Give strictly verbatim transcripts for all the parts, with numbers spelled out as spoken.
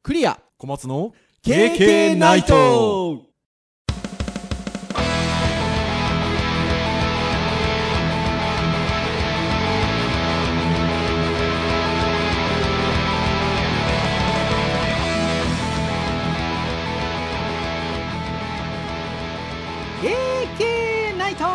クリア小松のケーケー ナイト。ケーケー ナイト。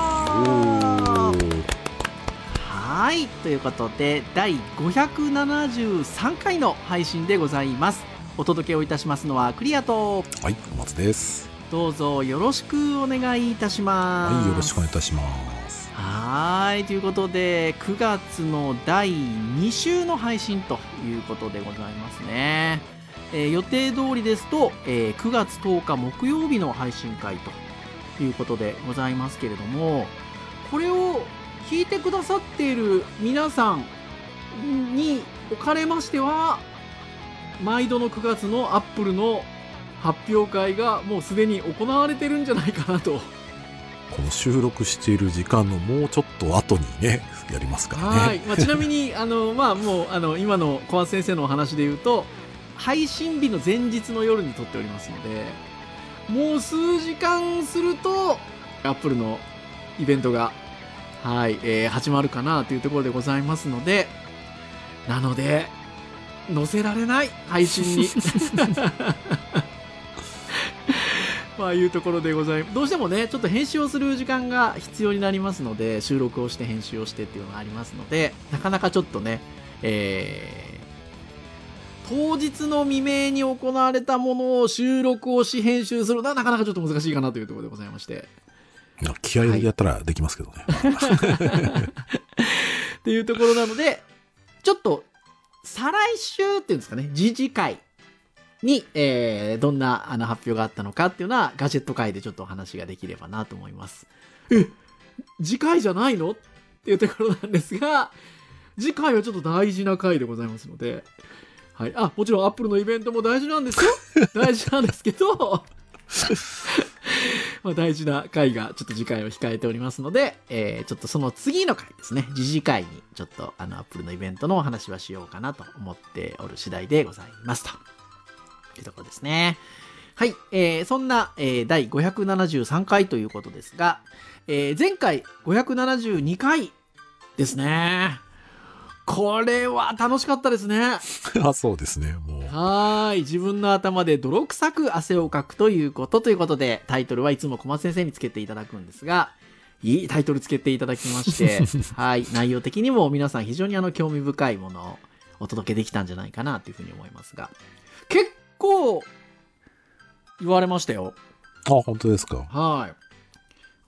はい、ということでだいごひゃくななじゅうさんかいの配信でございます。お届けをいたしますのはクリアと、 はい、小松です。 どうぞよろしくお願いいたします。 はい、よろしくお願いいたします。 はい、ということでくがつのだいに週の配信ということでございますね。えー、予定通りですと、えー、くがつとおか木曜日の配信会ということでございますけれども、これを聞いてくださっている皆さんにおかれましては、毎度のくがつのアップルの発表会がもうすでに行われてるんじゃないかなと。 この収録している時間のもうちょっと後にねやりますからね。 はい、まあ、ちなみにあの、まあ、もうあの今の小松先生のお話で言うと、配信日の前日の夜に撮っておりますので、もう数時間するとアップルのイベントが、はいえー、始まるかなというところでございますので、なので載せられない配信にまあいうところでございます。どうしてもねちょっと編集をする時間が必要になりますので、収録をして編集をしてっていうのがありますので、なかなかちょっとね、えー、当日の未明に行われたものを収録をし編集するのはなかなかちょっと難しいかなというところでございまして、 気合いやったらできますけどね、 はい、っていうところなので、ちょっと再来週っていうんですかね、次次回に、えー、どんなあの発表があったのかっていうのはガジェット回でちょっとお話ができればなと思います。え、次回じゃないのっていうところなんですが、次回はちょっと大事な回でございますので、はい、あ、もちろんアップルのイベントも大事なんですよ大事なんですけどまあ大事な回がちょっと次回を控えておりますので、えー、ちょっとその次の回ですね、次次回にちょっとあのアップルのイベントのお話はしようかなと思っておる次第でございますというところですね。はい、えー、そんな、えー、だいごひゃくななじゅうさんかいということですが、えー、前回ごひゃくななじゅうにかいですね。これは楽しかったですね。 あ、そうですね。もうはい、自分の頭で泥臭く汗をかくということということで、タイトルはいつも小松先生につけていただくんですが、いいタイトルつけていただきましてはい、内容的にも皆さん非常にあの興味深いものをお届けできたんじゃないかなというふうに思いますが、結構言われましたよ。 あ、本当ですか。 はい、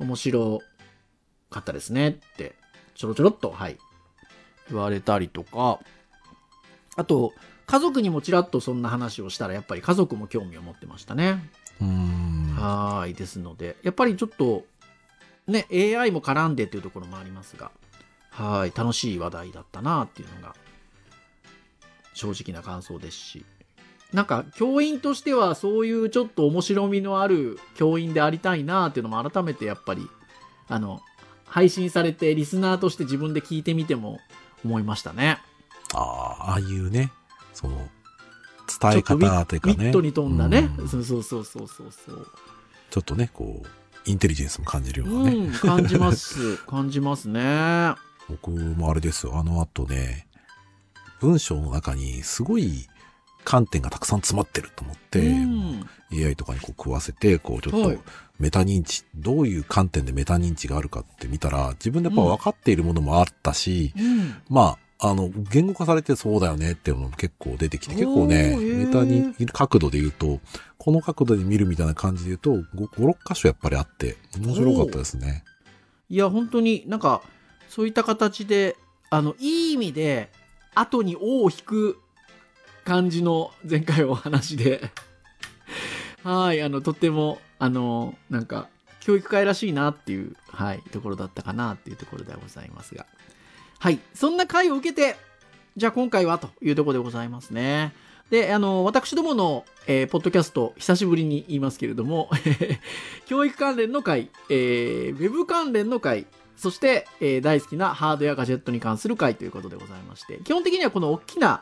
面白かったですねってちょろちょろっと、はい、言われたりとか、あと家族にもちらっとそんな話をしたら、やっぱり家族も興味を持ってましたね。 うーん、 はい、ですのでやっぱりちょっとね エーアイ も絡んでっていうところもありますが、はい、楽しい話題だったなっていうのが正直な感想ですし、なんか教員としてはそういうちょっと面白みのある教員でありたいなっていうのも改めてやっぱりあの配信されてリスナーとして自分で聞いてみても思いましたね。 ああ、ああいうね、その伝え方というかね、 ミットに富んだね、 うん、 そうそうそうそうそうそう、 ちょっとねこうインテリジェンスも感じるようなね、 うん、感じます感じますね。 僕もあれですよ、あの後ね、文章の中にすごい観点がたくさん詰まってると思って、うん、エーアイ とかにこう食わせて、こうちょっとメタ認知、はい、どういう観点でメタ認知があるかって見たら、自分でやっぱ分かっているものもあったし、うん、まあ、あの、言語化されてそうだよねっていうのも結構出てきて、結構ね、メタに、角度で言うと、この角度で見るみたいな感じで言うと、ご、ろっ箇所やっぱりあって、面白かったですね。 いや、本当になんか、そういった形で、あの、いい意味で、後に尾を引く感じの前回お話で、はい、あの、とっても、あの、なんか、教育会らしいなっていう、はい、ところだったかなっていうところではございますが。はい、そんな回を受けて、じゃあ今回はというところでございますね。で、あの、私どもの、えー、ポッドキャスト、久しぶりに言いますけれども、教育関連の回、えー、ウェブ関連の回、そして、えー、大好きなハードやガジェットに関する回ということでございまして、基本的にはこの大きな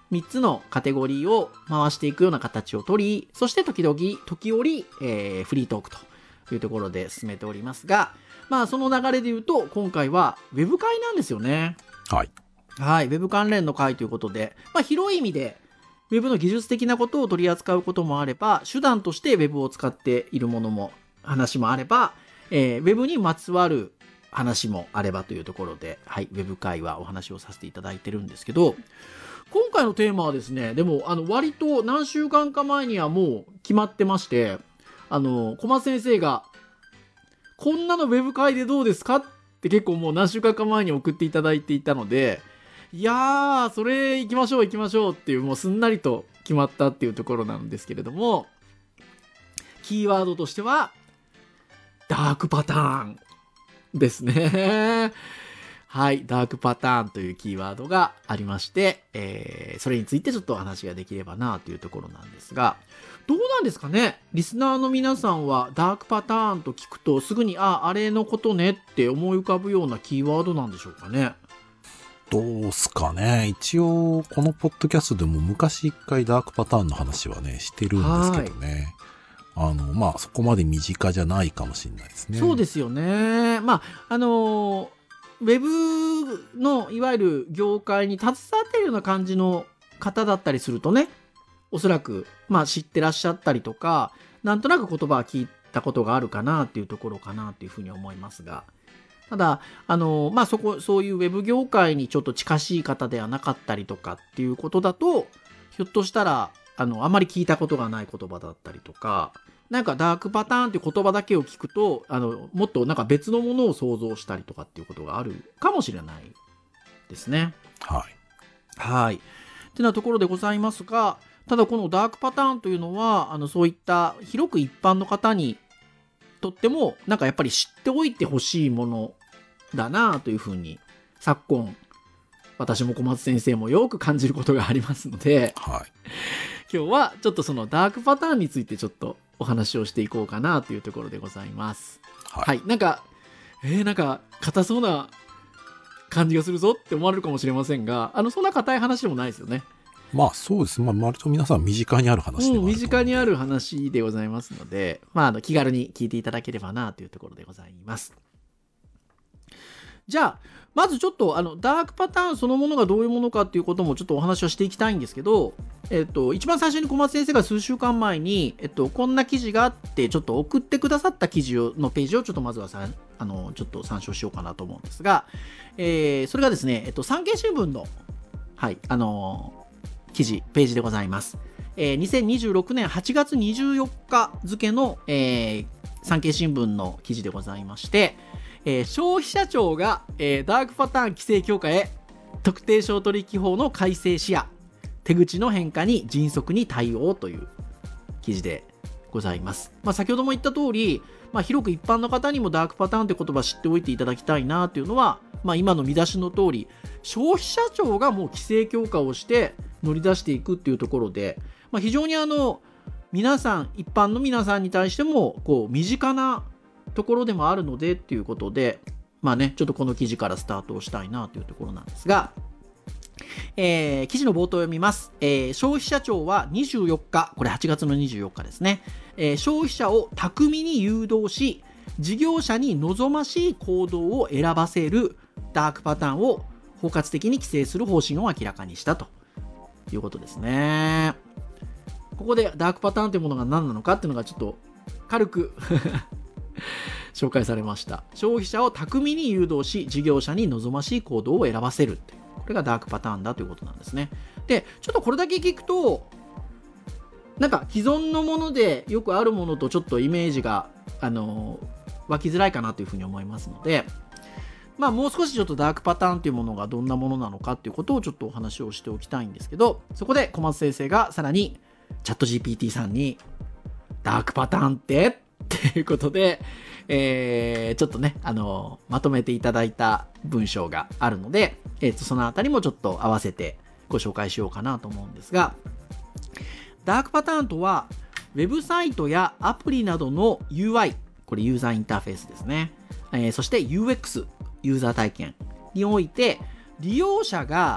みっつのカテゴリーを回していくような形をとり、そして時々、時折、えー、フリートークというところで進めておりますが、まあその流れで言うと、今回はウェブ会なんですよね。 はい。 はい、ウェブ関連の会ということで、まあ広い意味で、ウェブの技術的なことを取り扱うこともあれば、手段としてウェブを使っているものも、話もあれば、えー、ウェブにまつわる話もあればというところで、はい、ウェブ会はお話をさせていただいてるんですけど、今回のテーマはですね、でも、あの、割と何週間か前にはもう決まってまして、あの、小松先生が、こんなのウェブ会でどうですかって結構もう何週間か前に送っていただいていたので、いやー、それ行きましょう行きましょうっていう、もうすんなりと決まったっていうところなんですけれども、キーワードとしては、ダークパターンですね。はい、ダークパターンというキーワードがありまして、えー、それについてちょっとお話ができればなというところなんですが、どうなんですかね、リスナーの皆さんはダークパターンと聞くとすぐに、あ、あれのことねって思い浮かぶようなキーワードなんでしょうかね。 どうすかね。一応、このポッドキャストでも昔一回ダークパターンの話はね、してるんですけどね。あの、まあ、そこまで身近じゃないかもしれないですね。 そうですよね。まあ、あのー、ウェブのいわゆる業界に携わっているような感じの方だったりするとね、おそらく、まあ、知ってらっしゃったりとか、なんとなく言葉は聞いたことがあるかなっていうところかなっていうふうに思いますが、ただ、あの、まあ、そこ、そういうウェブ業界にちょっと近しい方ではなかったりとかっていうことだと、ひょっとしたら、あの、あまり聞いたことがない言葉だったりとか、なんかダークパターンっていう言葉だけを聞くと、あの、もっとなんか別のものを想像したりとかっていうことがあるかもしれないですね。 はい。 はい。ってなところでございますが、ただこのダークパターンというのは、あの、そういった広く一般の方にとっても、なんかやっぱり知っておいてほしいものだなというふうに、昨今、私も小松先生もよく感じることがありますので、 はい。 今日はちょっとそのダークパターンについてちょっとお話をしていこうかなというところでございます。 はい。 はい、なんか、えー、なんか硬そうな感じがするぞって思われるかもしれませんが、あの、そんな硬い話でもないですよね。 まあそうです。まあ割と皆さん身近にある話でもあると思う、 うん、身近にある話でございますので、まあ、あの気軽に聞いていただければなというところでございます。じゃあまずちょっとあのダークパターンそのものがどういうものかっていうこともちょっとお話をしていきたいんですけど、えっと、一番最初に小松先生が数週間前に、えっと、こんな記事があってちょっと送ってくださった記事のページをちょっとまずはさあのちょっと参照しようかなと思うんですが、えー、それがですね、えっと、産経新聞の、はいあのー、記事ページでございます。えー、にせんにじゅうろくねんはちがつにじゅうよっか付の、えー、産経新聞の記事でございまして、えー、消費者庁が、えー、ダークパターン規制強化へ特定商取引法の改正視野手口の変化に迅速に対応という記事でございます。まあ、先ほども言った通り、まあ、広く一般の方にもダークパターンという言葉知っておいていただきたいなというのは、まあ、今の見出しの通り消費者庁がもう規制強化をして乗り出していくっていうところで、まあ、非常にあの皆さん一般の皆さんに対してもこう身近なところでもあるのでっていうことで、まあね、ちょっとこの記事からスタートをしたいなというところなんですが、えー、記事の冒頭を読みます、えー、消費者庁はにじゅうよっか、これはちがつのにじゅうよっかですね、えー、消費者を巧みに誘導し事業者に望ましい行動を選ばせるダークパターンを包括的に規制する方針を明らかにしたということですね。ここでダークパターンというものが何なのかっていうのがちょっと軽く紹介されました。消費者を巧みに誘導し事業者に望ましい行動を選ばせるっていう、これがダークパターンだということなんですね。で、ちょっとこれだけ聞くとなんか既存のものでよくあるものとちょっとイメージがあの湧きづらいかなというふうに思いますので、まあもう少しちょっとダークパターンというものがどんなものなのかっていうことをちょっとお話をしておきたいんですけど、そこで小松先生がさらにチャット ジーピーティー さんにダークパターンってっていうことで、えー、ちょっとねあのまとめていただいた文章があるので、えー、とそのあたりもちょっと合わせてご紹介しようかなと思うんですが、ダークパターンとはウェブサイトやアプリなどの ユーアイ、 これユーザーインターフェースですね、えー、そして ユーエックス ユーザー体験において利用者が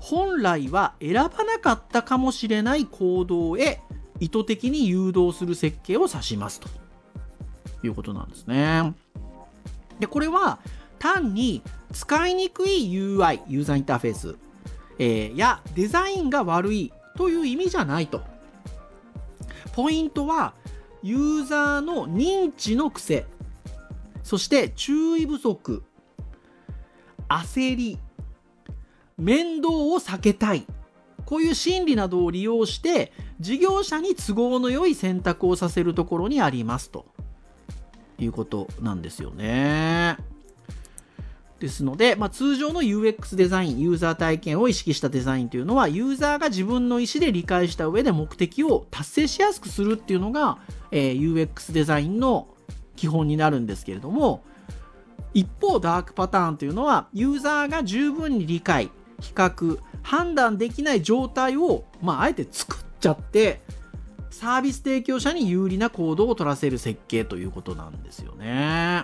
本来は選ばなかったかもしれない行動へ意図的に誘導する設計を指しますということなんですね。で、これは単に使いにくい ユーアイ、ユーザーインターフェース、えー、やデザインが悪いという意味じゃないと。ポイントはユーザーの認知の癖、そして注意不足、焦り、面倒を避けたい、こういう心理などを利用して事業者に都合の良い選択をさせるところにありますということなんですよね。ですので、まあ、通常の ユーエックス デザイン、ユーザー体験を意識したデザインというのは、ユーザーが自分の意思で理解した上で目的を達成しやすくするっていうのが、えー、ユーエックス デザインの基本になるんですけれども、一方ダークパターンというのは、ユーザーが十分に理解、比較、判断できない状態を、まあ、あえて作っちゃって、サービス提供者に有利な行動を取らせる設計ということなんですよね。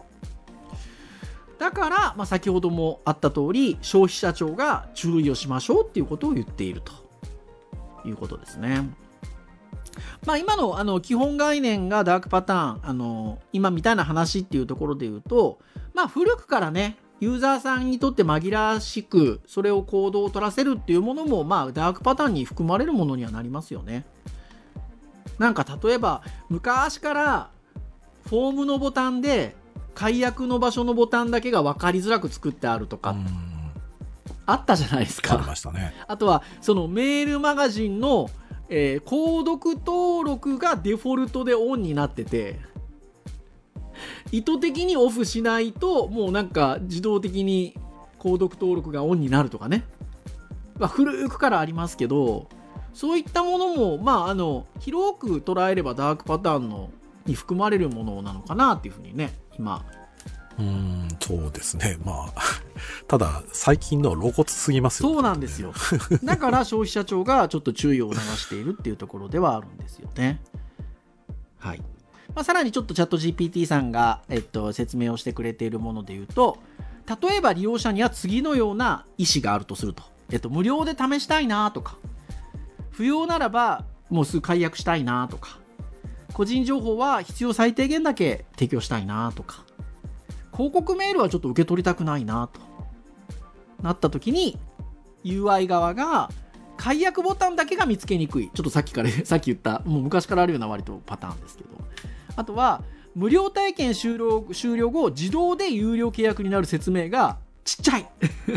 だから、まあ、先ほどもあった通り、消費者庁が注意をしましょうっていうことを言っているということですね。まあ、今の、あの基本概念がダークパターン、あの今みたいな話っていうところで言うと、まあ、古くからね、ユーザーさんにとって紛らわしくそれを行動を取らせるっていうものも、まあ、ダークパターンに含まれるものにはなりますよね。なんか例えば昔からフォームのボタンで解約の場所のボタンだけが分かりづらく作ってあるとかあったじゃないですか。 ありましたね。 あとはそのメールマガジンの、えー、購読登録がデフォルトでオンになってて、意図的にオフしないともうなんか自動的に購読登録がオンになるとかね、まあ、古くからありますけど、そういったものも、まあ、あの広く捉えればダークパターンのに含まれるものなのかなっていうふうにね、今。 うーん、そうですね。まあただ最近の露骨すぎますよね。 そうなんですよ。だから消費者庁がちょっと注意を促しているっていうところではあるんですよね。はい。まあ、さらにちょっとチャット ジーピーティー さんが、えっと、説明をしてくれているものでいうと、例えば利用者には次のような意思があるとすると、えっと、無料で試したいなとか、不要ならばもうすぐ解約したいなとか、個人情報は必要最低限だけ提供したいなとか、広告メールはちょっと受け取りたくないなとなった時に、 ユーアイ 側が解約ボタンだけが見つけにくい、ちょっとさっきからさっき言ったもう昔からあるような割とパターンですけど、あとは無料体験終了、終了後自動で有料契約になる説明がちっちゃい、うん、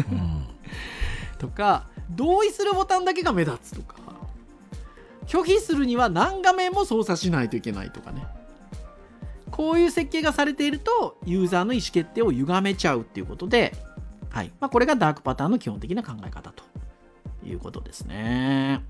とか、同意するボタンだけが目立つとか、拒否するには何画面も操作しないといけないとかね、こういう設計がされているとユーザーの意思決定を歪めちゃうっていうことで、はい、まあ、これがダークパターンの基本的な考え方ということですね。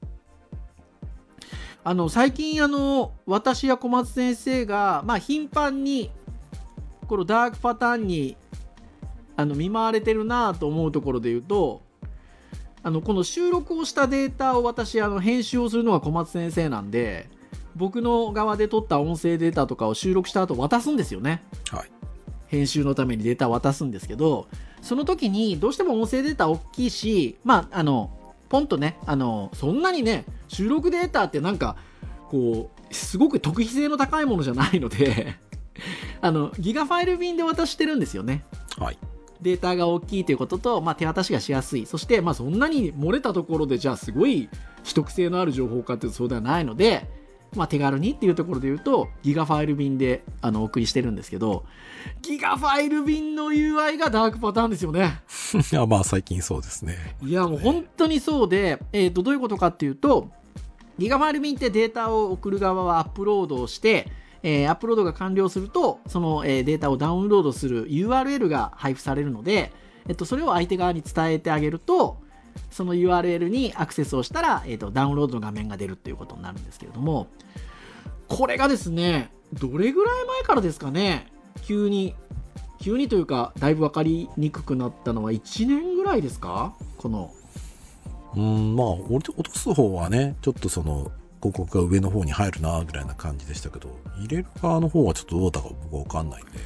あの最近あの私や小松先生が、まあ、頻繁にこのダークパターンにあの見舞われてるなと思うところで言うと、あのこの収録をしたデータを私あの編集をするのが小松先生なんで、僕の側で撮った音声データとかを収録した後渡すんですよね、はい、編集のためにデータを渡すんですけど、その時にどうしても音声データ大きいし、まああのポンとね、あのそんなにね収録データってなんかこうすごく特異性の高いものじゃないのであのギガファイル便で渡してるんですよね、はい、データが大きいということと、まあ、手渡しがしやすい、そして、まあ、そんなに漏れたところでじゃあすごい秘匿性のある情報かっていうとそうではないので、まあ、手軽にっていうところで言うとギガファイル便であのお送りしてるんですけど、ギガファイル便の ユーアイ がダークパターンですよね。 いや、まあ最近そうですね。 いやもう本当にそうで、えーとどういうことかっていうと、ギガファイル便ってデータを送る側はアップロードをして、えー、アップロードが完了するとその、えー、データをダウンロードする ユーアールエル が配布されるので、えっと、それを相手側に伝えてあげると、その ユーアールエル にアクセスをしたら、えっと、ダウンロードの画面が出るっていうことになるんですけれども、これがですね、どれぐらい前からですかね、急に急にというかだいぶ分かりにくくなったのはいちねんぐらいですか、このうーん、まあ落とす方はねちょっとその広告が上の方に入るなぐらいな感じでしたけど、入れる側の方はちょっとどうだか僕は分かんないんで、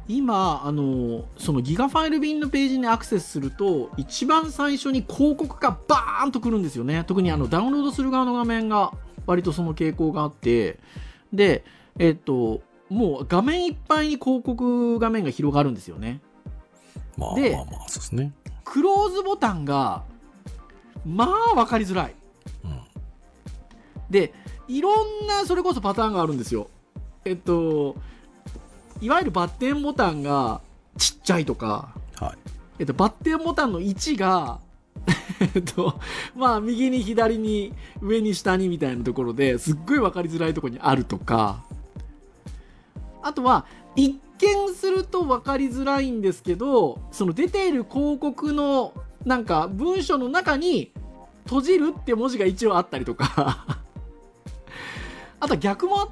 今あのそのギガファイル便のページにアクセスすると一番最初に広告がバーンとくるんですよね。特にあのダウンロードする側の画面が割とその傾向があって、でえっともう画面いっぱいに広告画面が広がるんですよね。 まあでまあまあそうですね。 クローズボタンがまあ分かりづらい、 うん、 でいろんなそれこそパターンがあるんですよ。えっといわゆるバッテンボタンがちっちゃいとか、 はい、 えっと、バッテンボタンの位置がえっとまあ右に左に上に下にみたいなところですっごい分かりづらいところにあるとか、あとは一見すると分かりづらいんですけど、その出ている広告のなんか文章の中に閉じるって文字が一応あったりとかあとは逆もあって、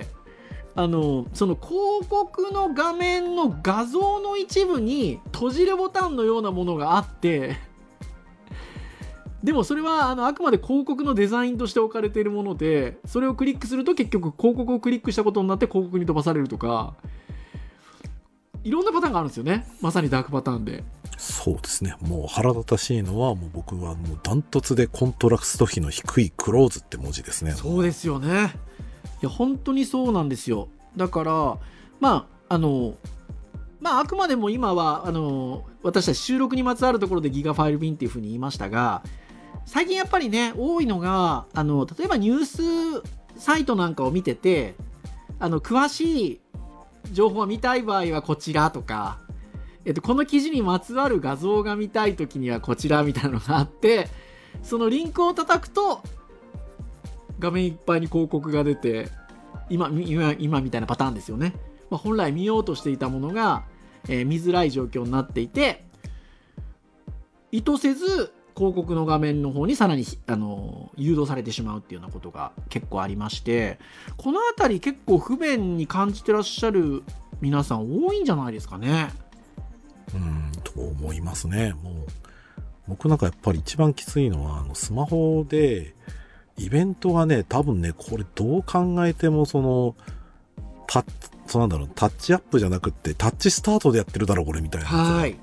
あのその広告の画面の画像の一部に閉じるボタンのようなものがあってでもそれはあのあくまで広告のデザインとして置かれているもので、それをクリックすると結局広告をクリックしたことになって広告に飛ばされるとか、いろんなパターンがあるんですよね。まさにダークパターンで。 そうですね。もう腹立たしいのはもう僕はもうダントツでコントラスト比の低いクローズって文字ですね。 そうですよね。いや本当にそうなんですよ。だからまああのまああくまでも今はあの私たち収録にまつわるところでギガファイル便っていう風に言いましたが、最近やっぱりね多いのがあの例えばニュースサイトなんかを見てて、あの詳しい情報を見たい場合はこちらとか、えっと、この記事にまつわる画像が見たいときにはこちらみたいなのがあって、そのリンクを叩くと画面いっぱいに広告が出て 今, 今, 今みたいなパターンですよね。まあ、本来見ようとしていたものが、えー、見づらい状況になっていて、意図せず広告の画面の方にさらに、あのー、誘導されてしまうっていうようなことが結構ありまして、このあたり結構不便に感じてらっしゃる皆さん多いんじゃないですかね。 うんと思いますね。もう僕なんかやっぱり一番きついのはあのスマホでイベントがね、多分ねこれどう考えてもそのタッそうなんだろうタッチアップじゃなくってタッチスタートでやってるだろうこれみたいなのがあって、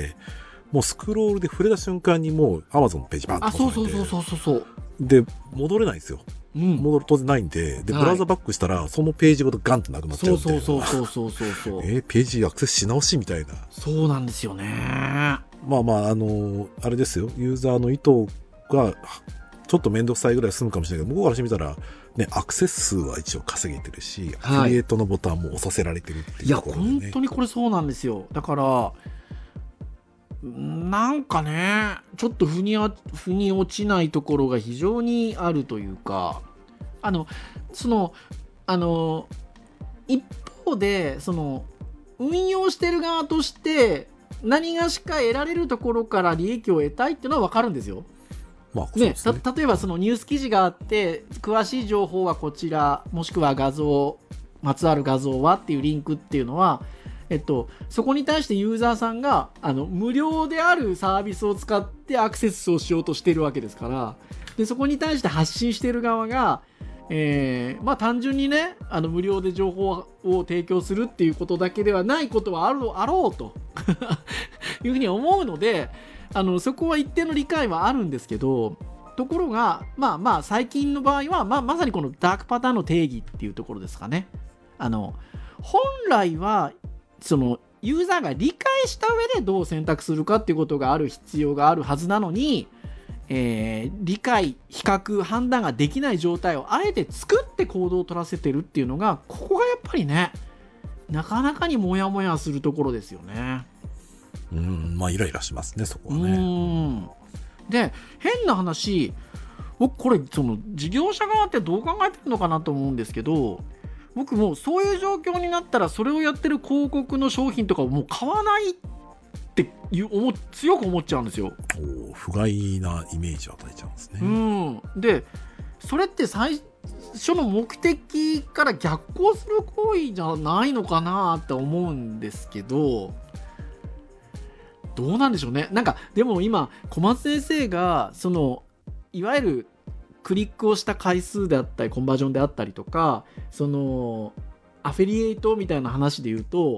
もうスクロールで触れた瞬間にもう Amazon のページバンとあそうそうそうそうそうそうで戻れないんですよ。うん、戻る当然ないんで、で、ブラウザバックしたら、そのページごとガンとなくなっちゃうみたいな。 そうそうそうそうそうそう。 えー、ページアクセスし直しみたいな。 そうなんですよね。 まあまあ、あのー、あれですよ。ユーザーの意図が、ちょっとめんどくさいぐらい済むかもしれないけど、向こうからしてみたら、ね、アクセス数は一応稼げてるし、はい、アフィリエイトのボタンも押させられてるっていうところで、ね。いや、 本当にこれそうなんですよ。だから、なんかね、ちょっと腑にあ、腑に落ちないところが非常にあるというか、あのそのあの一方でその運用してる側として何がしか得られるところから利益を得たいっていうのは分かるんですよ。まあ、ね、た例えばそのニュース記事があって詳しい情報はこちらもしくは画像まつわる画像はっていうリンクっていうのは、えっと、そこに対してユーザーさんがあの無料であるサービスを使ってアクセスをしようとしているわけですから、でそこに対して発信している側がえー、まあ単純にねあの無料で情報を提供するっていうことだけではないことはあるあろうというふうに思うので、あのそこは一定の理解はあるんですけど、ところがまあまあ最近の場合は、まあ、まさにこのダークパターンの定義っていうところですかね。あの本来はそのユーザーが理解した上でどう選択するかっていうことがある必要があるはずなのに、えー、理解比較判断ができない状態をあえて作って行動を取らせてるっていうのが、ここがやっぱりねなかなかにモヤモヤするところですよね。 うん、まあイライラしますねそこはね。 うんで変な話、僕これその事業者側ってどう考えてるのかなと思うんですけど、僕もうそういう状況になったらそれをやってる広告の商品とかをもう買わないっていう思強く思っちゃうんですよ。 お不甲斐なイメージを与えちゃうんですね。 うんでそれって最初の目的から逆行する行為じゃないのかなって思うんですけど、どうなんでしょうね。なんかでも今小松先生がそのいわゆるクリックをした回数であったりコンバージョンであったりとか、そのアフィリエイトみたいな話で言うと、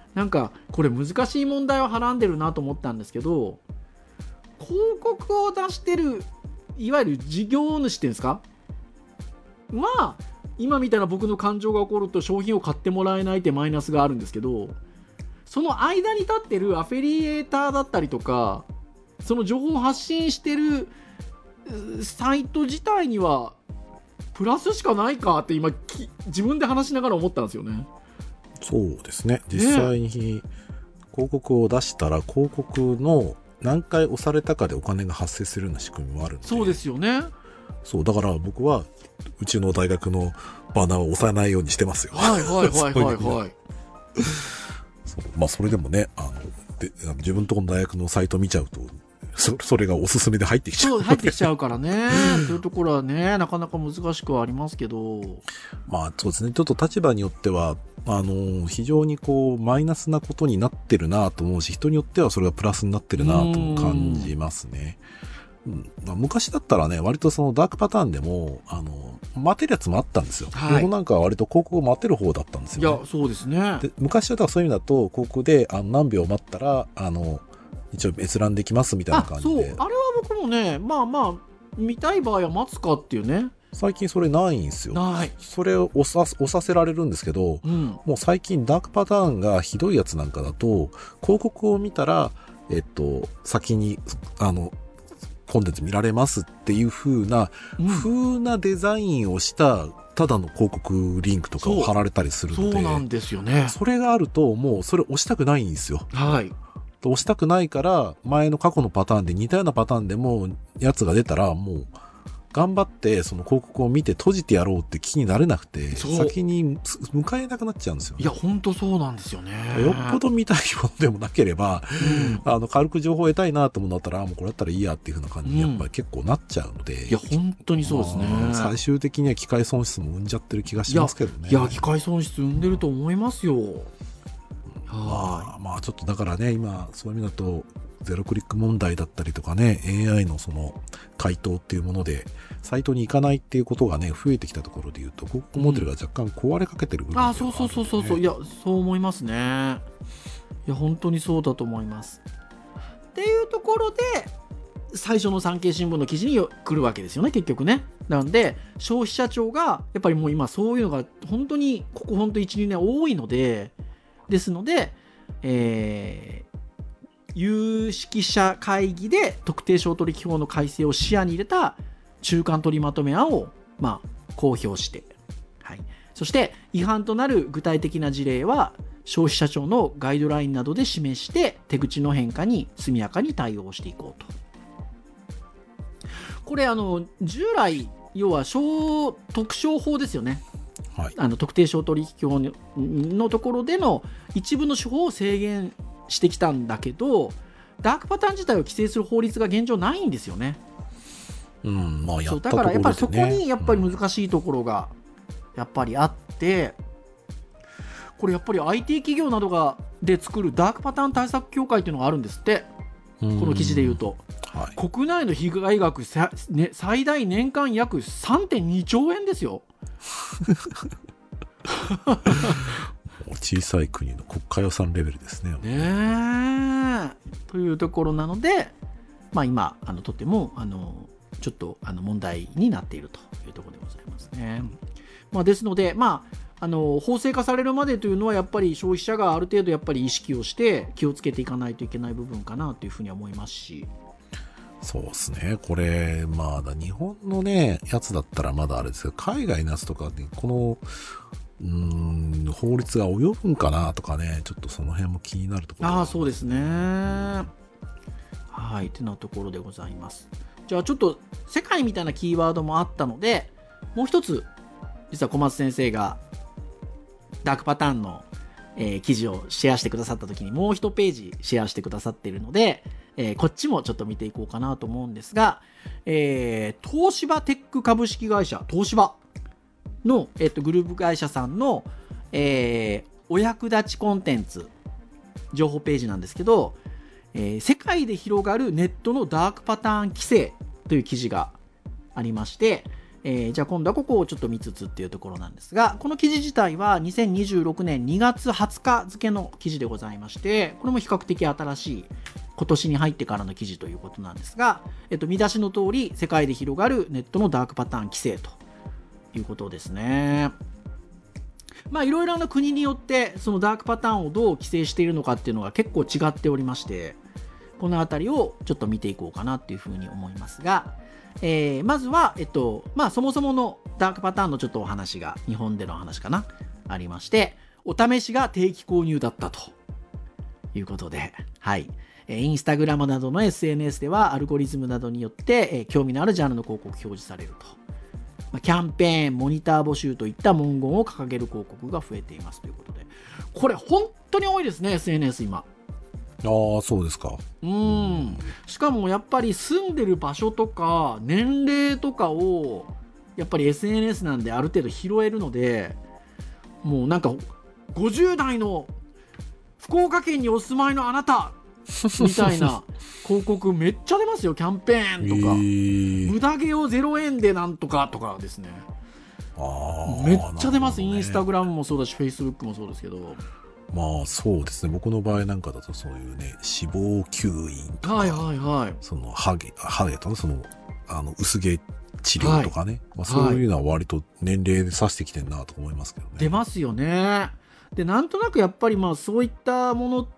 なんかこれ難しい問題をはらんでるなと思ったんですけど、広告を出してるいわゆる事業主っていうんですか、まあ今みたいな僕の感情が起こると商品を買ってもらえないってマイナスがあるんですけど、その間に立ってるアフィリエーターだったりとか、その情報を発信してるサイト自体にはプラスしかないかって今自分で話しながら思ったんですよね。 そうですね。実際に広告を出したら広告の何回押されたかでお金が発生するような仕組みもあるので。 そうですよね。 そうだから僕はうちの大学のバナーを押さないようにしてますよ。 はいはいはいはいはい。 そうまあそれでもね、あので自分とこの大学のサイト見ちゃうと。そ, それがおすすめで入ってきちゃう。 そう入ってきちゃうからね。というところはね、なかなか難しくはありますけど。 まあそうですね。ちょっと立場によっては、あの、非常にこう、マイナスなことになってるなと思うし、人によってはそれがプラスになってるなとも感じますね。うんまあ、昔だったらね、割とそのダークパターンでも、あの、待てるやつもあったんですよ。はい、僕なんかは割と広告を待てる方だったんですよ、ね。 いや、そうですね。 で昔はそういう意味だと、広告であの何秒待ったら、あの、一応閲覧できますみたいな感じで。 あ、そう。あれは僕もね、まあまあ、見たい場合は待つかっていうね。 最近それないんですよ。 ない。 それを押さ、押させられるんですけど、うん、もう最近ダークパターンがひどいやつなんかだと、広告を見たら、えっと、先に、あの、コンテンツ見られますっていう風な、うん、風なデザインをした、ただの広告リンクとかを貼られたりするので。 そうなんですよね。 それがあると、もうそれ押したくないんですよ。 はい。 押したくないから、前の過去のパターンで似たようなパターンでも、やつが出たら、もう、頑張ってその広告を見て閉じてやろうって気になれなくて、先に迎えなくなっちゃうんですよ、ね。 いや、ほんとそうなんですよね。 よっぽど見たいものでもなければ、うん、あの、軽く情報を得たいなと思うんだったら、もうこれだったらいいやっていう風な感じにやっぱり結構なっちゃうので。うん、 いや、本当にそうですね。 最終的には機械損失も生んじゃってる気がしますけどね。 いや、いや機械損失生んでると思いますよ。 まあ、まあちょっとだからね、今そういう意味だとゼロクリック問題だったりとかね、エーアイ のその回答っていうものでサイトに行かないっていうことがね増えてきたところでいうと、広告モデルが若干壊れかけてる部分ではある、ね。 あ、そうそうそうそう、いやそう思いますね。いや本当にそうだと思います。っていうところで最初の産経新聞の記事に来るわけですよね、結局ね。なんで消費者庁がやっぱりもう今そういうのが本当にここ本当 いちにねん多いので。ですので、えー、有識者会議で特定商取引法の改正を視野に入れた中間取りまとめ案を、まあ、公表して、はい、そして違反となる具体的な事例は消費者庁のガイドラインなどで示して手口の変化に速やかに対応していこうと。これあの従来要は商特商法ですよね。はい、あの特定商取引法のところでの一部の手法を制限してきたんだけど、ダークパターン自体を規制する法律が現状ないんですよね。 うんまあ、やったそうだからやっぱりそこにやっぱり難しいところがやっぱりあって、これやっぱり アイティー 企業などがで作るダークパターン対策協会っていうのがあるんですって。この記事で言うと、はい、国内の被害額さ、ね、最大年間約 さんてんにちょうえんですよ。 小さい国の国家予算レベルですね。 ねというところなので、まあ、今あのとてもあのちょっとあの問題になっているというところでございますね。まあ、ですので、まああの法制化されるまでというのはやっぱり消費者がある程度やっぱり意識をして気をつけていかないといけない部分かなというふうには思いますし。 そうですね。これまだ日本のねやつだったらまだあれですけど、海外のやつとか、ね、このうーん法律が及ぶんかなとかね、ちょっとその辺も気になるところ、ね。 ああそうですね。はいってなところでございます。じゃあちょっと世界みたいなキーワードもあったので、もう一つ実は小松先生がダークパターンの、えー、記事をシェアしてくださった時にもう一ページシェアしてくださっているので、えー、こっちもちょっと見ていこうかなと思うんですが、えー、東芝テック株式会社東芝の、えー、とグループ会社さんの、えー、お役立ちコンテンツ情報ページなんですけど、えー、世界で広がるネットのダークパターン規制という記事がありまして、 えー、じゃあ今度はここをちょっと見つつっていうところなんですが、この記事自体はにせんにじゅうろくねんにがつはつか付の記事でございまして、これも比較的新しい今年に入ってからの記事ということなんですが、えっと、見出しの通り世界で広がるネットのダークパターン規制ということですね。まあいろいろな国によってそのダークパターンをどう規制しているのかっていうのが結構違っておりまして、このあたりをちょっと見ていこうかなっていうふうに思いますが、えー、まずは、えっとまあ、そもそものダークパターンのちょっとお話が日本での話かなありまして、お試しが定期購入だったということで、はい、インスタグラムなどの エスエヌエス ではアルゴリズムなどによって、えー、興味のあるジャンルの広告表示されると、まあ、キャンペーン、モニター募集といった文言を掲げる広告が増えていますということで、これ本当に多いですね エスエヌエス 今。 ああ、そうですか。 うん。しかもやっぱり住んでる場所とか年齢とかをやっぱり エスエヌエス なんである程度拾えるので、もうなんかごじゅう代の福岡県にお住まいのあなたみたいな広告めっちゃ出ますよ。キャンペーンとか、えー、無駄毛をゼロえんでなんとかとかですね。あ、めっちゃ出ます、ね、インスタグラムもそうだしフェイスブックもそうですけど。 まあそうですね。僕の場合なんかだとそういうね、脂肪吸引とか、 はいはいはい、 そのハゲ、ハゲとかその、あの薄毛治療とかね、はい、まあ、そういうのは割と年齢で指してきてるなと思いますけどね。 出ますよね。で、なんとなくやっぱりまあそういったものって、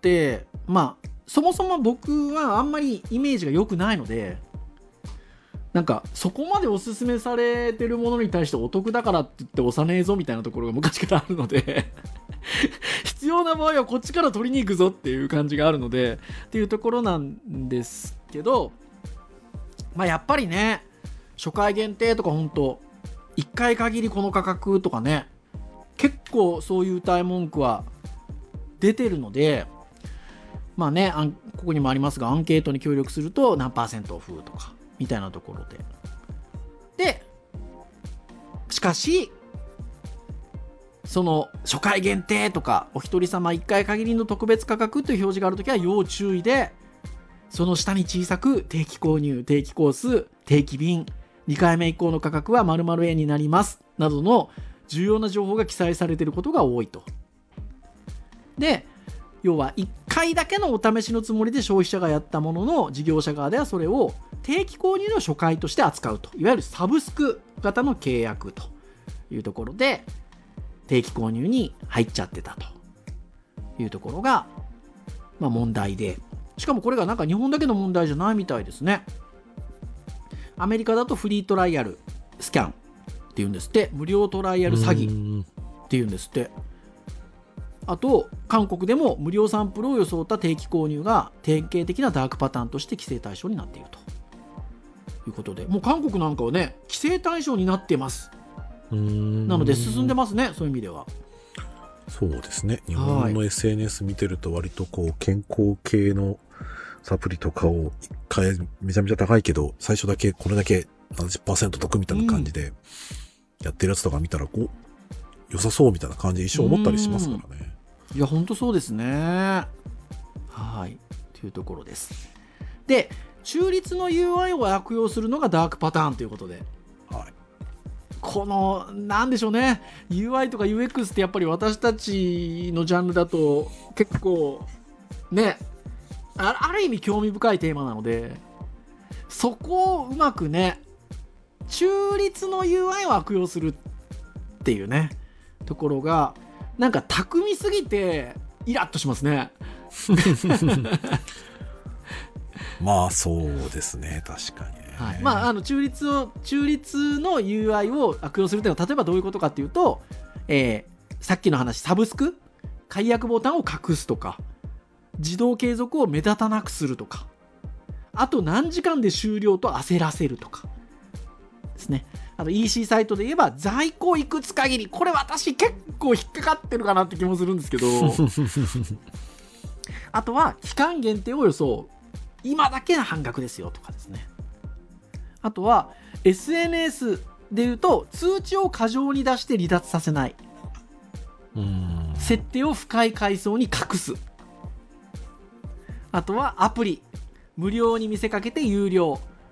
まあそもそも僕はあんまりイメージが良くないので、なんかそこまでおすすめされてるものに対してお得だからって言って押さねえぞみたいなところが昔からあるので必要な場合はこっちから取りに行くぞっていう感じがあるのでっていうところなんですけど、まあやっぱりね、初回限定とか本当いっかい限りこの価格とかね、結構そういう歌い文句は出てるので、まあね、ここにもありますがアンケートに協力すると何パーセントオフとかみたいなところで、でしかしその初回限定とかお一人様いっかい限りの特別価格という表示があるときは要注意で、その下に小さく定期購入、定期コース、定期便、にかいめ以降の価格は〇〇円になりますなどの重要な情報が記載されていることが多いと。で、要はいっかいだけのお試しのつもりで消費者がやったものの、事業者側ではそれを定期購入の初回として扱うと、いわゆるサブスク型の契約というところで定期購入に入っちゃってたというところが、まあ、問題で、しかもこれがなんか日本だけの問題じゃないみたいですね。アメリカだとフリートライアルスキャンっていうんですって、無料トライアル詐欺っていうんですって。あと韓国でも無料サンプルを装った定期購入が典型的なダークパターンとして規制対象になっているということで、もう韓国なんかはね規制対象になっています。うーん、なので進んでますね、そういう意味では。 そうですね。日本の エスエヌエス 見てると割とこう健康系のサプリとかを一回めちゃめちゃ高いけど最初だけこれだけ ななじゅっパーセント 得みたいな感じでやってるやつとか見たらこう良さそうみたいな感じで一生思ったりしますからね。 いや本当そうですね。はいというところです。で、中立の ユーアイ を悪用するのがダークパターンということで、はい、このなんでしょうね、 ユーアイ とか ユーエックス ってやっぱり私たちのジャンルだと結構ね、あ, ある意味興味深いテーマなので、そこをうまくね中立の ユーアイ を悪用するっていうねところがなんか巧みすぎてイラッとしますねまあそうですね、確かにね、 はい、まああの中立を中立の ユーアイ を悪用するというのは例えばどういうことかっていうと、えー、さっきの話サブスク解約ボタンを隠すとか、自動継続を目立たなくするとか、あと何時間で終了と焦らせるとかですね。あと イーシー サイトで言えば在庫いくつ限り、これ私結構引っかかってるかなって気もするんですけどあとは期間限定を装う、今だけの半額ですよとかですね。あとは エスエヌエス で言うと通知を過剰に出して離脱させない、うーん、設定を深い階層に隠す。あとはアプリ無料に見せかけて有料、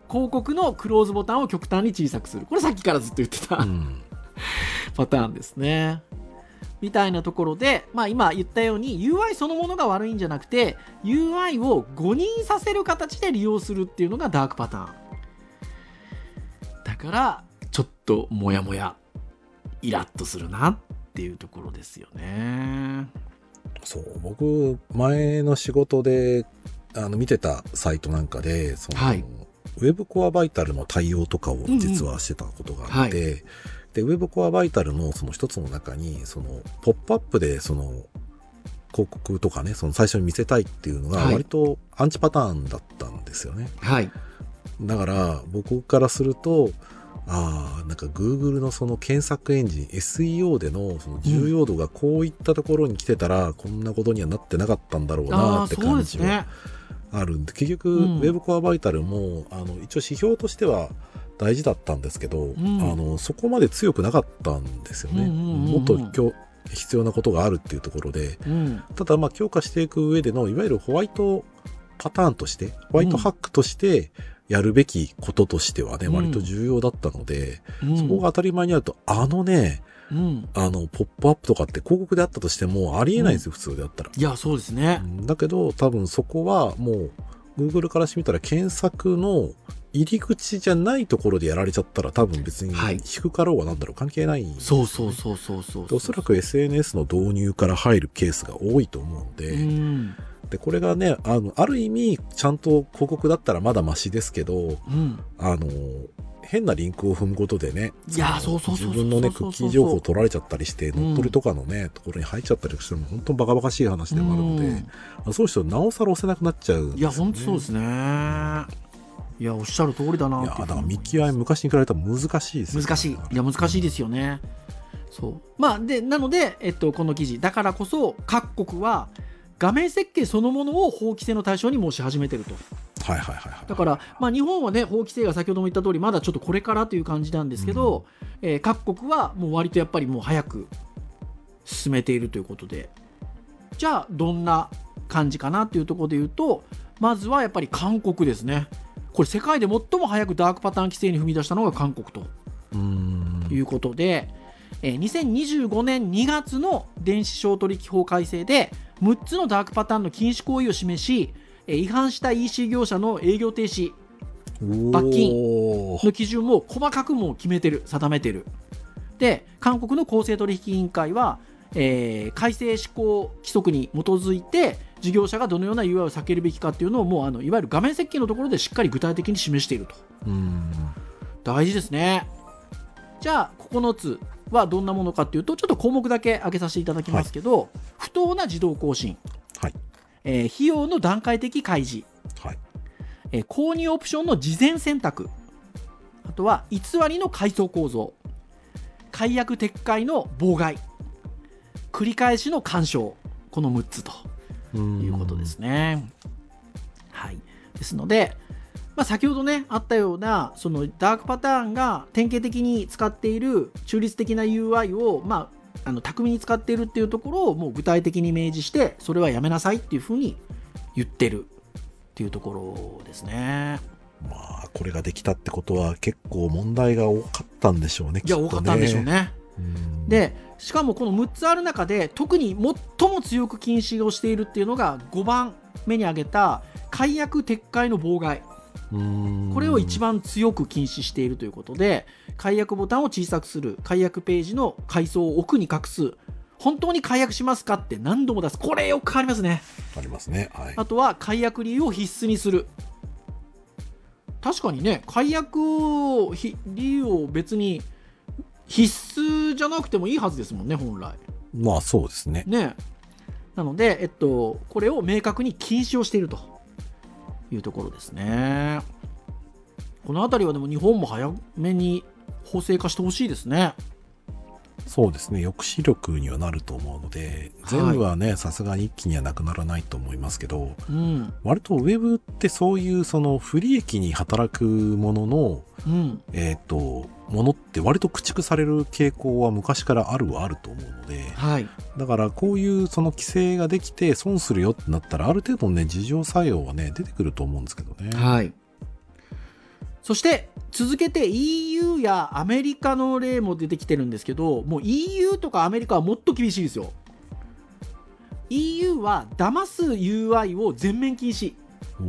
広告のクローズボタンを極端に小さくする。これさっきからずっと言ってた、うん、パターンですね。みたいなところで、まあ今言ったように ユーアイ そのものが悪いんじゃなくて ユーアイ を誤認させる形で利用するっていうのがダークパターン。だからちょっとモヤモヤイラッとするなっていうところですよね。 そう、僕前の仕事であの見てたサイトなんかでその、はい、ウェブコアバイタルの対応とかを実はしてたことがあって、うんうん、はい、でウェブコアバイタルのその一つの中にそのポップアップでその広告とかね、その最初に見せたいっていうのが割とアンチパターンだったんですよね。はい。だから僕からすると、ああ、なんか Google のその検索エンジン エスイーオー でのその重要度がこういったところに来てたらこんなことにはなってなかったんだろうなって感じはあるんで、結局、うん、ウェブコアバイタルもあの一応指標としては大事だったんですけど、うん、あのそこまで強くなかったんですよね。うんうんうんうん、もっと今日必要なことがあるっていうところで、うん、ただまあ強化していく上でのいわゆるホワイトパターンとしてホワイトハックとしてやるべきこととしてはね、うん、割と重要だったので、うん、そこが当たり前にあるとあのね、うん、あのポップアップとかって広告であったとしてもありえないんですよ、うん、普通であったら。 いやそうですね。 だけど多分そこはもう Google からしてみたら検索の入り口じゃないところでやられちゃったら多分別に低かろうがなんだろう関係ないんですよね。 そうそうそうそうそう。 おそらく エスエヌエス の導入から入るケースが多いと思うので、うん、でこれがね、あのある意味ちゃんと広告だったらまだマシですけど、うん、あの変なリンクを踏むことでね、 いやそうそうそう自分のねクッキー情報を取られちゃったりして乗っ取りとかのね、うん、ところに入っちゃったりしても本当にバカバカしい話でもあるので、うん、そういう人なおさら押せなくなっちゃうんですよね。 いや本当そうですね。いやおっしゃる通りだなって。いやだから見極め昔に比べたら難しいですよね。 難しい。いや難しいですよね。そうまあでなのでえっとこの記事だからこそ各国は画面設計そのものを法規制の対象にもし始めてると。 はいはいはい、はい、 だから、まあ、日本はね法規制が先ほども言った通りまだちょっとこれからという感じなんですけど、うん、えー、各国はもう割とやっぱりもう早く進めているということで、じゃあどんな感じかなというところで言うと、まずはやっぱり韓国ですね。これ世界で最も早くダークパターン規制に踏み出したのが韓国ということで、えー、にせんにじゅうごねんにがつの電子商取引法改正でむっつのダークパターンの禁止行為を示し、えー、違反した イーシー 業者の営業停止罰金の基準も細かくも決めてる定めてる。で韓国の公正取引委員会は、えー、改正施行規則に基づいて事業者がどのような ユーアイ を避けるべきかっていうのをもうあのいわゆる画面設計のところでしっかり具体的に示していると。うーん大事ですね。じゃあここのつはどんなものかっていうとちょっと項目だけ挙げさせていただきますけど、はい、不当な自動更新、はいえー、費用の段階的開示、はいえー、購入オプションの事前選択、あとは偽りの階層構造、解約撤回の妨害、繰り返しの干渉、このむっつということですね。はい、ですので、まあ、先ほどねあったようなそのダークパターンが典型的に使っている中立的な ユーアイ を、まあ、あの巧みに使っているっていうところをもう具体的に明示してそれはやめなさいっていうふうに言ってるっていうところですね。 まあこれができたってことは結構問題が多かったんでしょうね。 いや多かったんでしょうね。でしかもこのむっつある中で特に最も強く禁止をしているっていうのがごばんめに挙げた解約撤回の妨害、うーんこれを一番強く禁止しているということで、解約ボタンを小さくする、解約ページの階層を奥に隠す、本当に解約しますかって何度も出す、これよくありますね。 ありますね、はい、 あとは解約理由を必須にする。確かにね解約を理由を別に必須じゃなくてもいいはずですもんね本来。 まあそうですね。 ねなので、えっと、これを明確に禁止をしているというところですね。このあたりはでも日本も早めに法制化してほしいですね。 そうですね、抑止力にはなると思うので、全部はねさすがに一気にはなくならないと思いますけど、うん、割とウェブってそういうその不利益に働くものの、うん、えっとものって割と駆逐される傾向は昔からあるはあると思うので、はい、だからこういうその規制ができて損するよってなったらある程度ね自浄作用はね出てくると思うんですけどね。はい。 そして続けて イーユー やアメリカの例も出てきてるんですけど、もう イーユー とかアメリカはもっと厳しいですよ。 イーユー は騙す ユーアイ を全面禁止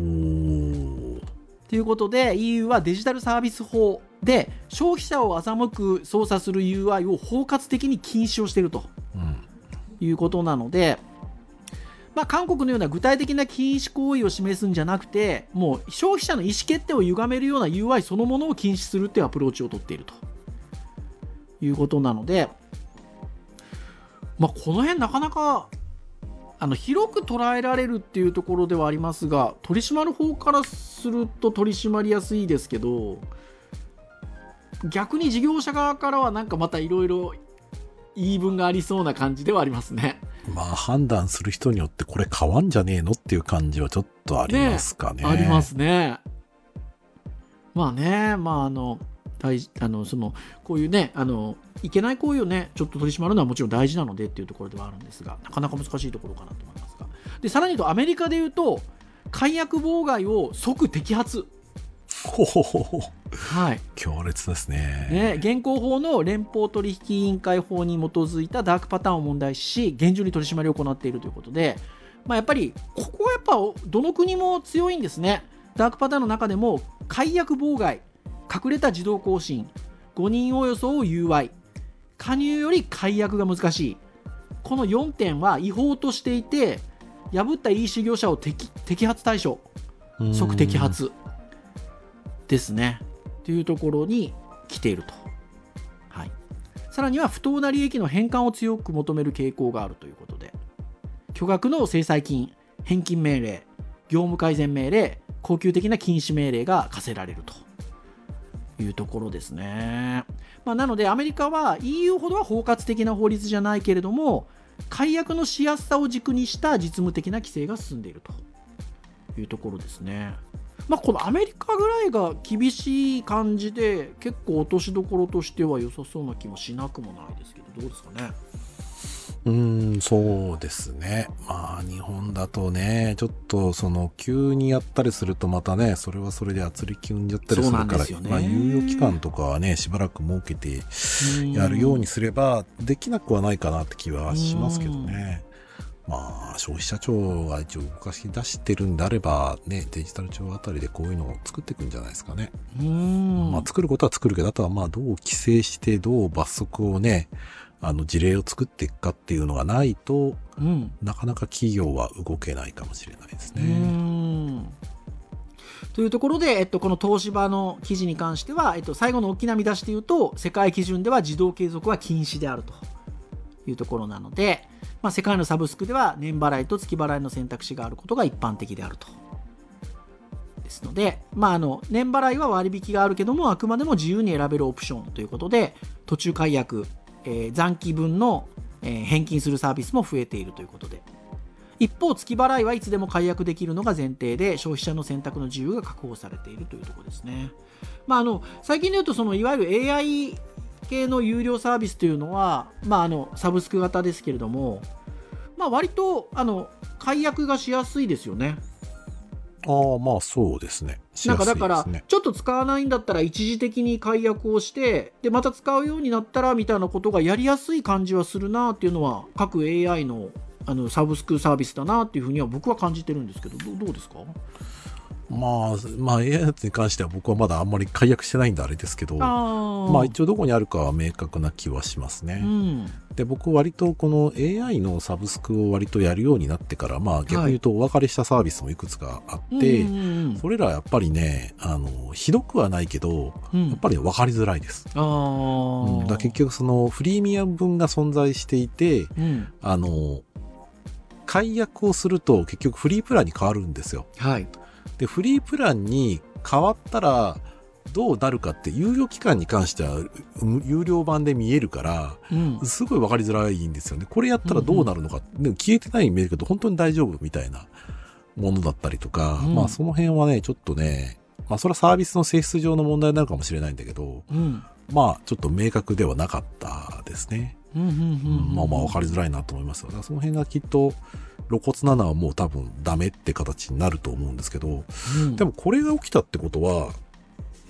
ということで、 イーユー はデジタルサービス法で消費者を欺く操作する ユーアイ を包括的に禁止をしているということなので、まあ、韓国のような具体的な禁止行為を示すんじゃなくて、もう消費者の意思決定を歪めるような ユーアイ そのものを禁止するというアプローチを取っているということなので、まあ、この辺なかなかあの広く捉えられるっていうところではありますが、取り締まる方からすると取り締まりやすいですけど、逆に事業者側からはなんかまたいろいろ言い分がありそうな感じではありますね。 まあ判断する人によってこれ変わんじゃねえのっていう感じはちょっとありますかね。 ね、ありますね。まあね、まああの大あのそのこういうね、あのいけない行為をねちょっと取り締まるのはもちろん大事なのでっていうところではあるんですが、なかなか難しいところかなと思いますが、でさらに言うとアメリカでいうと解約妨害を即摘発。 ほほほほ、 はい、 強烈ですね。 ね、現行法の連邦取引委員会法に基づいたダークパターンを問題視し、厳重に取り締まりを行っているということで、まあ、やっぱりここはやっぱどの国も強いんですね。ダークパターンの中でも解約妨害、隠れた自動更新、誤認を装う ユーアイ、 加入より解約が難しい、このよんてんは違法としていて、破った イーシー 業者を 摘, 摘発対象、即摘発ですねというところに来ていると、はい、さらには不当な利益の返還を強く求める傾向があるということで、巨額の制裁金、返金命令、業務改善命令、恒久的な禁止命令が課せられるというところですね。まあ、なのでアメリカは イーユー ほどは包括的な法律じゃないけれども、解約のしやすさを軸にした実務的な規制が進んでいるというところですね。まあ、このアメリカぐらいが厳しい感じで結構落としどころとしては良さそうな気もしなくもないですけど、どうですかね。 うーん、そうですね。まあ日本だとね、ちょっとその急にやったりするとまたね、それはそれで圧力生んじゃったりするから、ね、まあ猶予期間とかはね、しばらく設けてやるようにすればできなくはないかなって気はしますけどね。まあ消費者庁が一応動かし出してるんであればね、デジタル庁あたりでこういうのを作っていくんじゃないですかね。 うーん、 まあ作ることは作るけど、あとはまあどう規制してどう罰則をね、あの事例を作っていくかっていうのがないと、うん、なかなか企業は動けないかもしれないですね。うーん、 というところで、えっと、この東芝の記事に関しては、えっと、最後の大きな見出しで言うと、世界基準では自動継続は禁止であるというところなので、まあ、世界のサブスクでは年払いと月払いの選択肢があることが一般的であると。ですので、まあ、あの年払いは割引があるけども、あくまでも自由に選べるオプションということで、途中解約、えー、残機分の、えー、返金するサービスも増えているということで、一方月払いはいつでも解約できるのが前提で、消費者の選択の自由が確保されているというところですね。まあ、あの最近で言うと、そのいわゆる エーアイ 系の有料サービスというのは、まあ、あのサブスク型ですけれども、まあ、割とあの解約がしやすいですよね。 ああ、まあそうですね。しやすいですね。 なんかだからちょっと使わないんだったら一時的に解約をして、でまた使うようになったらみたいなことがやりやすい感じはするなっていうのは、各 エーアイ の, あのサブスクサービスだなっていうふうには僕は感じてるんですけど、 ど, どうですか。 まあ、まあ エーアイ に関しては僕はまだあんまり解約してないんであれですけど、あまあ一応どこにあるかは明確な気はしますね。うん、で、僕割とこの エーアイ のサブスクを割とやるようになってから、まあ逆に言うとお別れしたサービスもいくつかあって、はい、それらやっぱりね、あの、ひどくはないけど、うん、やっぱり分かりづらいです。あうん、だ結局そのフリーミアム分が存在していて、うん、あの、解約をすると結局フリープランに変わるんですよ。はい。で、フリープランに変わったらどうなるかって、有料期間に関しては有料版で見えるから、うん、すごい分かりづらいんですよね。これやったらどうなるのか、うんうん、でも消えてないに見えるけど本当に大丈夫みたいなものだったりとか、うん、まあその辺はね、ちょっとね、まあそれはサービスの性質上の問題になるかもしれないんだけど、うん、まあちょっと明確ではなかったですね。まあまあ分かりづらいなと思いますよ。だからその辺がきっと露骨なのはもう多分ダメって形になると思うんですけど、うん、でもこれが起きたってことは、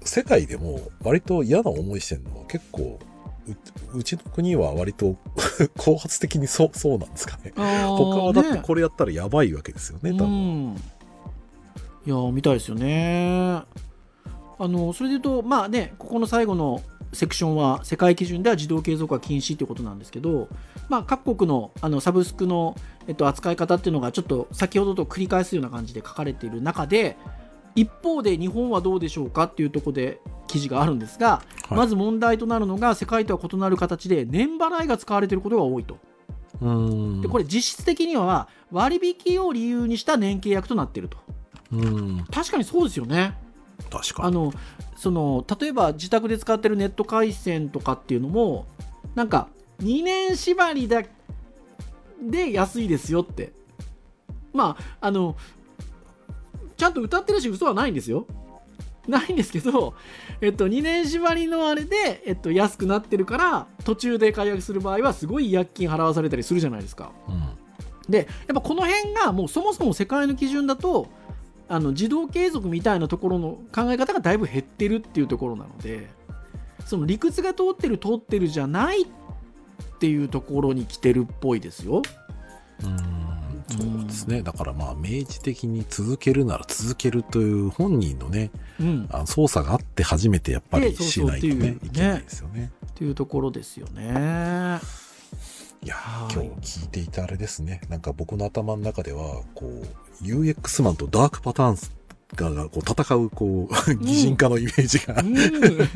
世界でも割と嫌な思いしてるのは結構 う, うちの国は割と後発的にそうそうなんですかね。他はだってこれやったらやばいわけですよね、多分。 うん、いや見たいですよね。あのそれで言うとまあね、ここの最後のセクションは世界基準では自動継続は禁止ということなんですけど、まあ、各国 の, あのサブスクの、えっと、扱い方っていうのがちょっと先ほどと繰り返すような感じで書かれている中で、一方で日本はどうでしょうかっていうところで記事があるんですが、はい、まず問題となるのが世界とは異なる形で年払いが使われていることが多いと。 うーんでこれ実質的には割引を理由にした年契約となっていると。 うーん確かにそうですよね。 確かに。 あのその例えば自宅で使ってるネット回線とかっていうのもなんかにねん縛りだで安いですよって、まああのちゃんと歌ってるし嘘はないんですよ、ないんですけど、えっと、にねん縛りのあれで、えっと、安くなってるから途中で解約する場合はすごい違約金払わされたりするじゃないですか、 うん、 でやっぱこの辺がもうそもそも世界の基準だとあの自動継続みたいなところの考え方がだいぶ減ってるっていうところなので、その理屈が通ってる通ってるじゃないっていうところに来てるっぽいですよ。 うーんそうですね。だからまあ明示的に続けるなら続けるという本人のね、うん、あの操作があって初めてやっぱりしないとねいけないですよね。 っていうところですよね。 いや今日聞いていたあれですね。なんか僕の頭の中ではこう ユーエックス マンとダークパターンがこう戦うこう擬人化のイメージが、うん、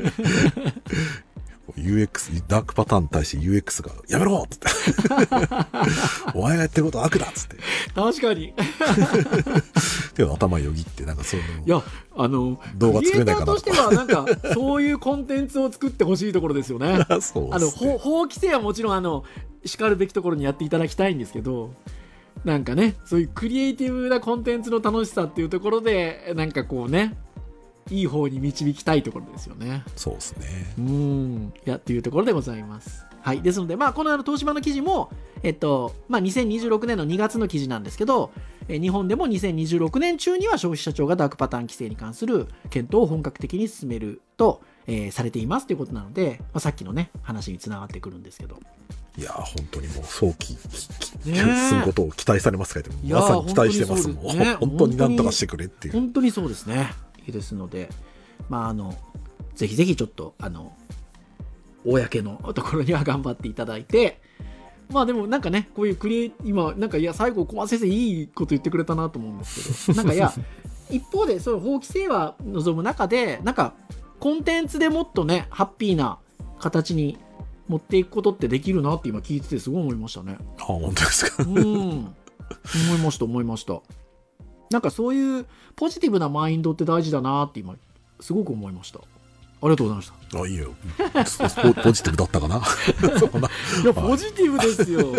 ユーエックス ダークパターンに対して ユーエックス がやめろっつってお前がやってることは悪だっつって確かにっていうの頭よぎってなんかそういうのいやあの動画作れないかなとしてはなんかそういうコンテンツを作ってほしいところですよね。 そうですね。 あの法法規制はもちろんあの叱るべきところにやっていただきたいんですけど、なんかねそういうクリエイティブなコンテンツの楽しさっていうところでなんかこうねいい方に導きたいところですよね。 そうですね。 うんいやっていうところでございます。はい、ですので、まあ、このあの東芝の記事も、えっとまあ、にせんにじゅうろくねんのにがつの記事なんですけど、え日本でもにせんにじゅうろくねん中には消費者庁がダークパターン規制に関する検討を本格的に進めると、えー、されていますということなので、まあ、さっきのね話につながってくるんですけど、 いや本当にもう早期進むことを期待されますから、まさに期待してますもん、ね、本当に何とかしてくれっていう。 本当にそうですね。ですので、まあ、あのぜひぜひちょっとあの公のところには頑張っていただいて、まあでもなんかねこういうクリエイ今なんかいや最後小松先生いいこと言ってくれたなと思うんですけどなんかいや一方でそういう法規制は望む中でなんかコンテンツでもっとねハッピーな形に持っていくことってできるなって今聞いててすごい思いましたね。 あ本当ですか。 うん思いました思いました。なんかそういうポジティブなマインドって大事だなって今すごく思いました。ありがとうございました。 あいいよポ, ポジティブだったかないやポジティブですよ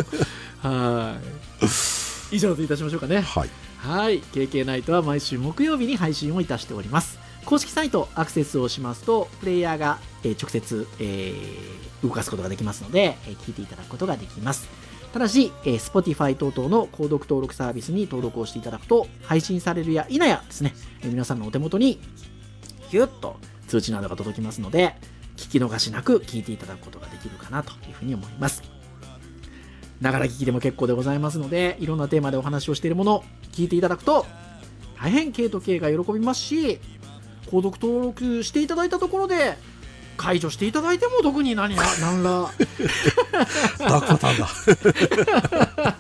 はい以上といたしましょうかね。 はいはい ケーケー ナイトは毎週木曜日に配信をいたしております。公式サイトアクセスをしますとプレイヤーが、えー、直接、えー、動かすことができますので、えー、聞いていただくことができます。ただし、えー、Spotify 等々の購読登録サービスに登録をしていただくと配信されるや否やですね、えー、皆さんのお手元にヒュッと通知などが届きますので聞き逃しなく聞いていただくことができるかなというふうに思います。ながら聞きでも結構でございますのでいろんなテーマでお話をしているもの聞いていただくと大変 K と K が喜びますし、購読登録していただいたところで解除していただいても特に何ら何らダークパターンだ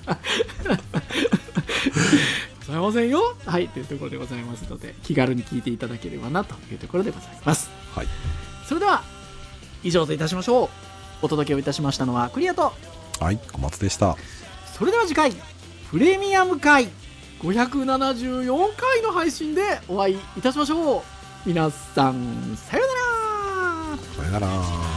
ございませんよ。はいというところでございますので気軽に聞いていただければなというところでございます。 はい、 それでは以上といたしましょう。お届けをいたしましたのはクリアとはい小松でした。 それでは次回プレミアム回ごひゃくななじゅうよんかいの配信でお会いいたしましょう。皆さんさようなら。 さよなら。